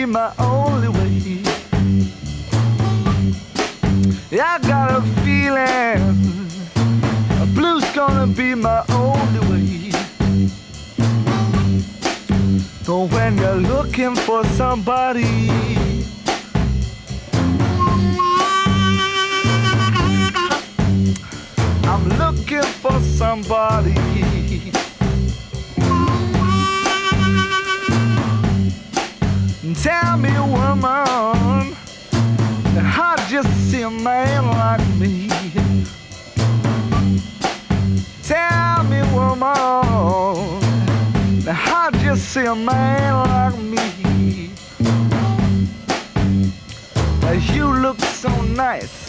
my only way. I got a feeling blue's gonna be my only way. So when you're looking for somebody, I'm looking for somebody. Tell me, woman, how'd you see a man like me? Tell me, woman, how'd you see a man like me? You look so nice